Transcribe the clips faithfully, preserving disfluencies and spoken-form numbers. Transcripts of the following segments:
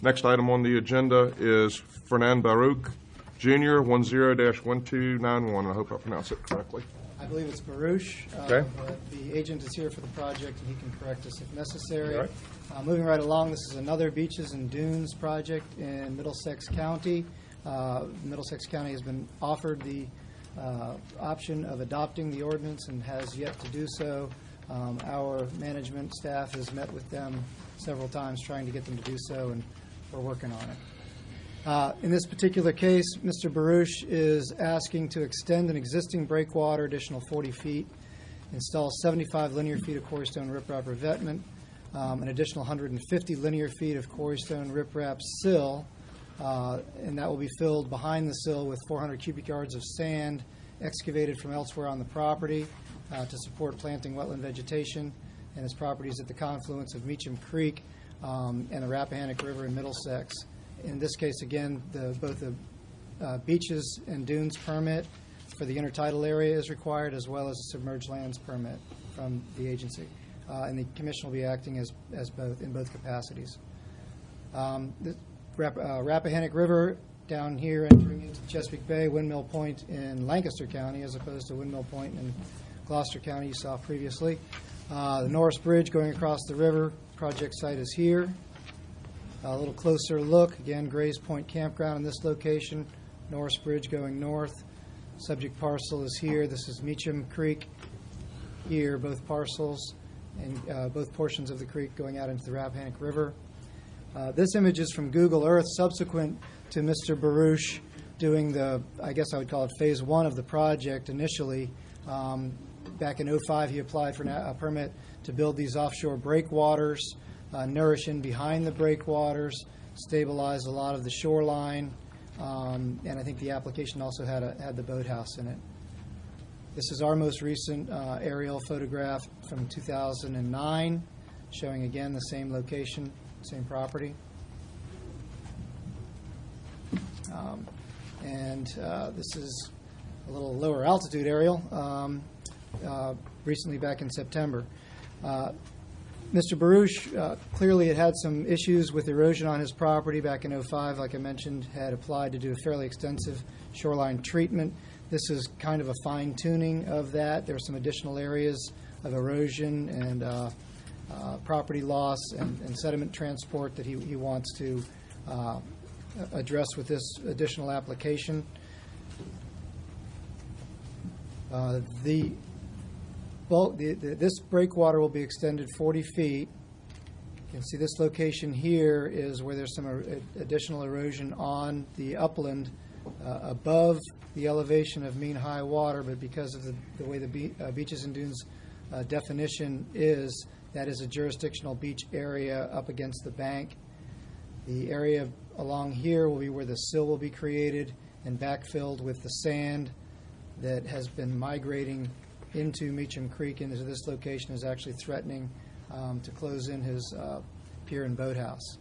Next item on the agenda is Fernand Baruch Junior one zero dash one two nine one. I hope I pronounced it correctly. I believe it's Baruch. Uh, Okay. but the agent is here for the project, and he can correct us if necessary. All right. Uh, moving right along, this is another Beaches and Dunes project in Middlesex County. Uh, Middlesex County has been offered the uh, option of adopting the ordinance and has yet to do so. Um, our management staff has met with them several times trying to get them to do so, and we're working on it. Uh, in this particular case, Mister Baruch is asking to extend an existing breakwater additional forty feet, install seventy-five linear feet of quarry stone riprap revetment, um, an additional one hundred fifty linear feet of quarry stone riprap sill, uh, and that will be filled behind the sill with four hundred cubic yards of sand excavated from elsewhere on the property uh, to support planting wetland vegetation, and his property is at the confluence of Meacham Creek um, and the Rappahannock River in Middlesex. In this case, again, the, both the uh, beaches and dunes permit for the intertidal area is required, as well as a submerged lands permit from the agency. Uh, and the commission will be acting as, as both in both capacities. Um, the Rapp, uh, Rappahannock River down here entering into Chesapeake Bay, Windmill Point in Lancaster County, as opposed to Windmill Point in Gloucester County you saw previously. Uh, the Norris Bridge going across the river, project site is here. A little closer look, again, Grays Point Campground in this location, Norris Bridge going north. Subject parcel is here. This is Meacham Creek here, both parcels, and uh, both portions of the creek going out into the Rappahannock River. Uh, this image is from Google Earth, subsequent to Mister Baruch doing the, I guess I would call it phase one of the project initially. Um, back in oh five, he applied for a permit to build these offshore breakwaters. Uh, nourish in behind the breakwaters, stabilize a lot of the shoreline, um, and I think the application also had a, had the boathouse in it. This is our most recent uh, aerial photograph from two thousand nine, showing again the same location, same property. Um, and uh, this is a little lower altitude aerial, um, uh, recently back in September. Uh, Mister Baruch uh, clearly had had some issues with erosion on his property back in oh five, like I mentioned, had applied to do a fairly extensive shoreline treatment. This is kind of a fine-tuning of that. There are some additional areas of erosion and uh, uh, property loss and, and sediment transport that he, he wants to uh, address with this additional application. Uh, the Well, the, the, this breakwater will be extended forty feet. You can see this location here is where there's some er, additional erosion on the upland uh, above the elevation of mean high water, but because of the, the way the be, uh, beaches and dunes uh, definition is, that is a jurisdictional beach area up against the bank. The area along here will be where the sill will be created and backfilled with the sand that has been migrating into Meacham Creek into this location, is actually threatening um, to close in his uh, pier and boathouse.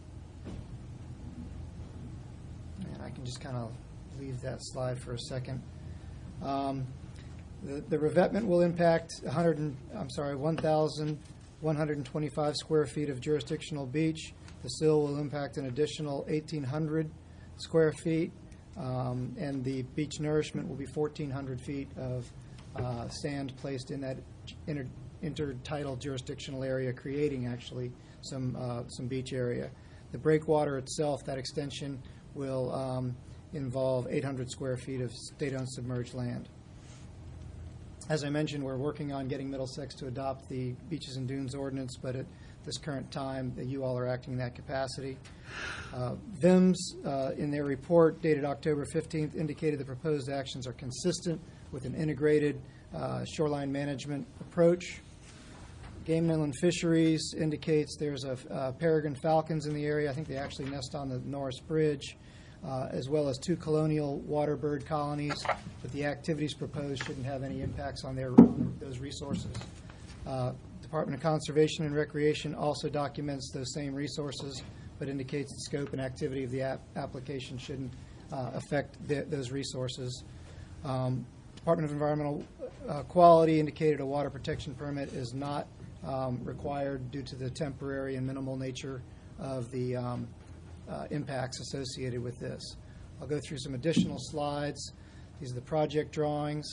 And I can just kind of leave that slide for a second. Um, the, the revetment will impact one hundred, I'm sorry, one thousand one hundred twenty-five square feet of jurisdictional beach. The sill will impact an additional eighteen hundred square feet, um, and the beach nourishment will be fourteen hundred feet of Uh, sand placed in that inter intertidal jurisdictional area, creating actually some uh, some beach area. The breakwater itself, that extension, will um, involve eight hundred square feet of state-owned submerged land. As I mentioned, we're working on getting Middlesex to adopt the Beaches and Dunes ordinance, but at this current time, you all are acting in that capacity. Uh, V I M S, uh, in their report dated October fifteenth, indicated the proposed actions are consistent with an integrated uh, shoreline management approach. Game and Inland Fisheries indicates there's a uh, peregrine falcons in the area. I think they actually nest on the Norris Bridge, uh, as well as two colonial water bird colonies, but the activities proposed shouldn't have any impacts on their on those resources. Uh, Department of Conservation and Recreation also documents those same resources, but indicates the scope and activity of the ap application shouldn't uh, affect the, those resources. Um, Department of Environmental uh, Quality indicated a water protection permit is not um, required due to the temporary and minimal nature of the um, uh, impacts associated with this. I'll go through some additional slides. These are the project drawings.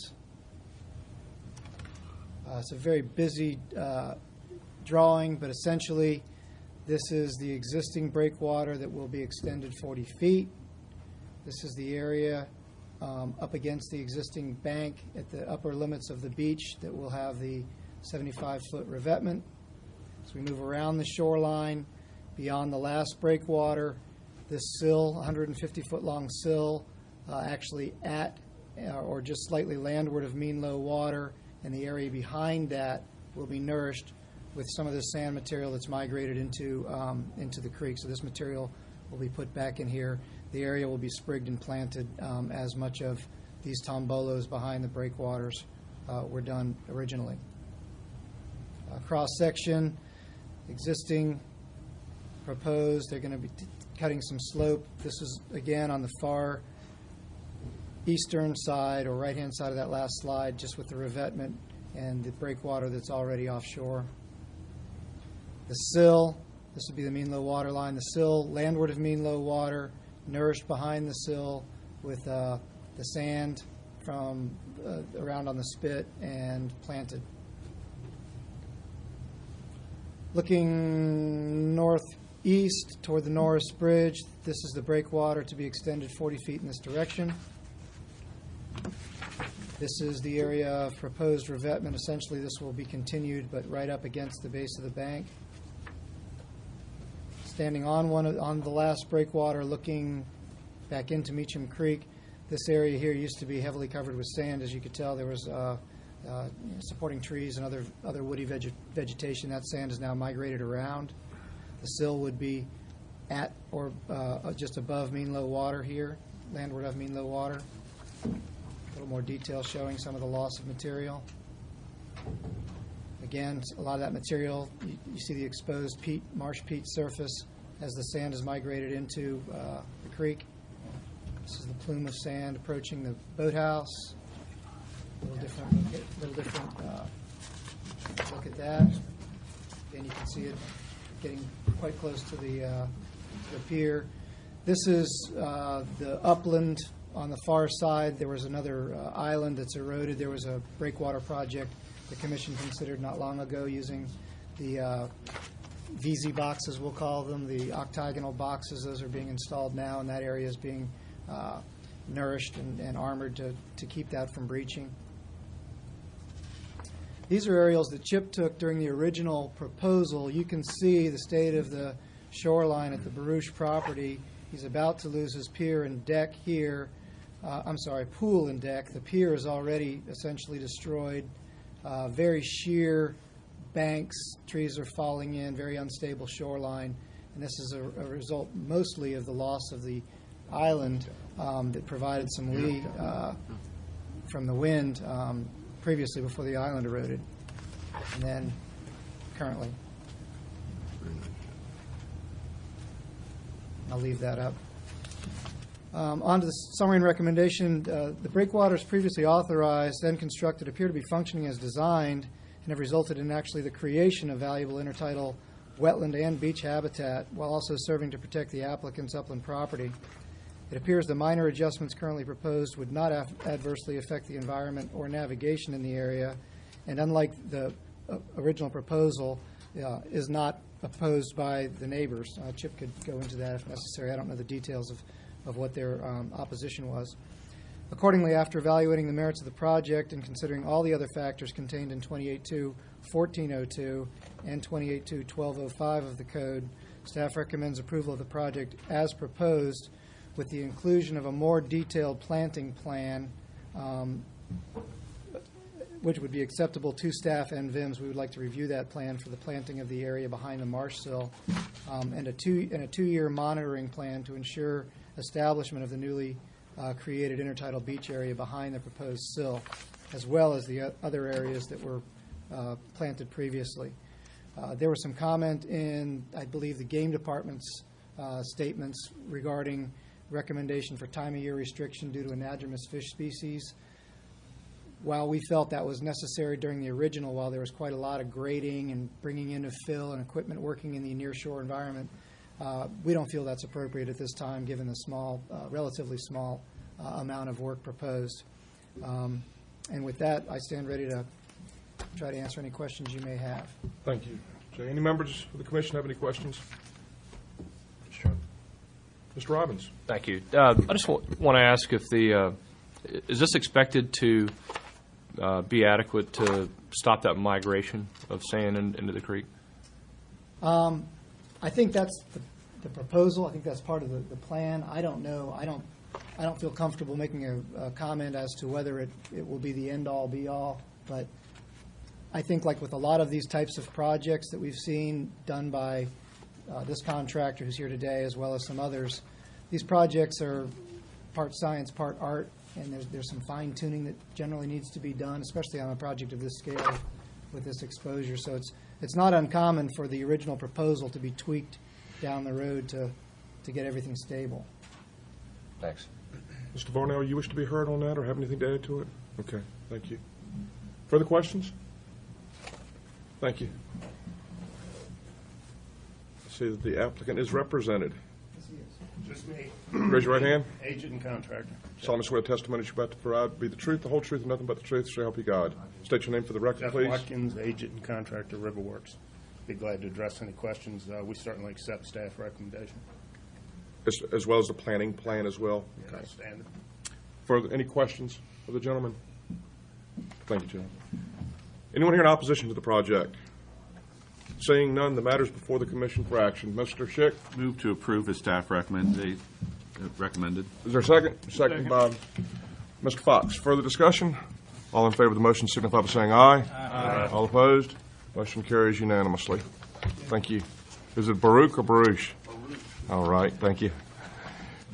Uh, it's a very busy uh, drawing, but essentially this is the existing breakwater that will be extended forty feet. This is the area um, up against the existing bank at the upper limits of the beach that will have the seventy-five foot revetment. So we move around the shoreline beyond the last breakwater. This sill, one hundred fifty foot long sill, uh, actually at uh, or just slightly landward of mean low water, and the area behind that will be nourished with some of the sand material that's migrated into um, into the creek. So this material will be put back in here. The area will be sprigged and planted um, as much of these tombolos behind the breakwaters uh, were done originally. Uh, cross section, existing, proposed. They're going to be t- cutting some slope. This is again on the far eastern side or right-hand side of that last slide, just with the revetment and the breakwater that's already offshore. The sill, this would be the mean low water line. The sill, landward of mean low water, nourished behind the sill with uh, the sand from uh, around on the spit and planted. Looking northeast toward the Norris Bridge, this is the breakwater to be extended forty feet in this direction. This is the area of proposed revetment. Essentially, this will be continued, but right up against the base of the bank. Standing on one of, on the last breakwater, looking back into Meacham Creek, this area here used to be heavily covered with sand. As you could tell, there was uh, uh, supporting trees and other other woody veg- vegetation. That sand is now migrated around. The sill would be at or uh, just above mean low water here, landward of mean low water. A little more detail showing some of the loss of material. Again, a lot of that material, you, you see the exposed peat, marsh peat surface as the sand is migrated into uh, the creek. This is the plume of sand approaching the boathouse. A little different, a little different uh, look at that. Again, you can see it getting quite close to the, uh, to the pier. This is uh, the upland on the far side. There was another uh, island that's eroded. There was a breakwater project the Commission considered not long ago using the uh, V Z boxes, we'll call them, the octagonal boxes. Those are being installed now, and that area is being uh, nourished and, and armored to, to keep that from breaching. These are aerials that Chip took during the original proposal. You can see the state of the shoreline at the Baruch property. He's about to lose his pier and deck here. Uh, I'm sorry, pool and deck. The pier is already essentially destroyed. Uh, very sheer banks, trees are falling in, very unstable shoreline, and this is a, a result mostly of the loss of the island um, that provided some lee uh, from the wind um, previously before the island eroded, and then currently. I'll leave that up. Um, on to the summary and recommendation. Uh, the breakwaters previously authorized, then constructed, appear to be functioning as designed and have resulted in actually the creation of valuable intertidal wetland and beach habitat while also serving to protect the applicant's upland property. It appears the minor adjustments currently proposed would not af- adversely affect the environment or navigation in the area, and unlike the uh, original proposal, uh, is not opposed by the neighbors. Uh, Chip could go into that if necessary. I don't know the details of of what their um, opposition was. Accordingly, after evaluating the merits of the project and considering all the other factors contained in twenty-eight two fourteen oh two and twenty-eight two twelve oh five of the code, staff recommends approval of the project as proposed with the inclusion of a more detailed planting plan, um, which would be acceptable to staff and V I M S. We would like to review that plan for the planting of the area behind the marsh sill, um, and a two and a two-year monitoring plan to ensure establishment of the newly uh, created intertidal beach area behind the proposed sill, as well as the uh, other areas that were uh, planted previously. Uh, there was some comment in, I believe, the game department's uh, statements regarding recommendation for time of year restriction due to anadromous fish species. While we felt that was necessary during the original, while there was quite a lot of grading and bringing in of fill and equipment working in the nearshore environment, Uh, We don't feel that's appropriate at this time, given the small, uh, relatively small uh, amount of work proposed. Um, And with that, I stand ready to try to answer any questions you may have. Thank you. Jay, any members of the commission have any questions? Mister Robbins? Thank you. Uh, I just want to ask if the, uh, is this expected to uh, be adequate to stop that migration of sand in- into the creek? Um, I think that's the, the proposal. I think that's part of the, the plan. I don't know. I don't, I don't feel comfortable making a, a comment as to whether it, it will be the end-all, be-all. But I think like with a lot of these types of projects that we've seen done by uh, this contractor who's here today, as well as some others, these projects are part science, part art, and there's, there's some fine-tuning that generally needs to be done, especially on a project of this scale with this exposure. So it's, it's not uncommon for the original proposal to be tweaked down the road to, to get everything stable. Thanks. Mister Varnell, you wish to be heard on that or have anything to add to it? Okay, thank you. Further questions? Thank you. I see that the applicant is represented. Just me, Raise your right hand. agent and contractor. Solemnly swear the testimony you're about to provide be the truth, the whole truth, and nothing but the truth, so help you God. State your name for the record, Jeff please. Watkins, agent and contractor, Riverworks. Be glad to address any questions. Uh, We certainly accept staff recommendation. As, as well as the planning plan as well. Yeah, that's standard. Further, any questions of the gentleman? Thank you, Jim. Anyone here in opposition to the project? Seeing none, the matter is before the commission for action. Mister Schick, Move to approve as staff recommended. recommended. is there a second? Second by Mister Fox. Further discussion? All in favor of the motion signify by saying aye. Aye. All opposed? Motion carries unanimously. Thank you. Is it Baruch or Baruch? All right, thank you.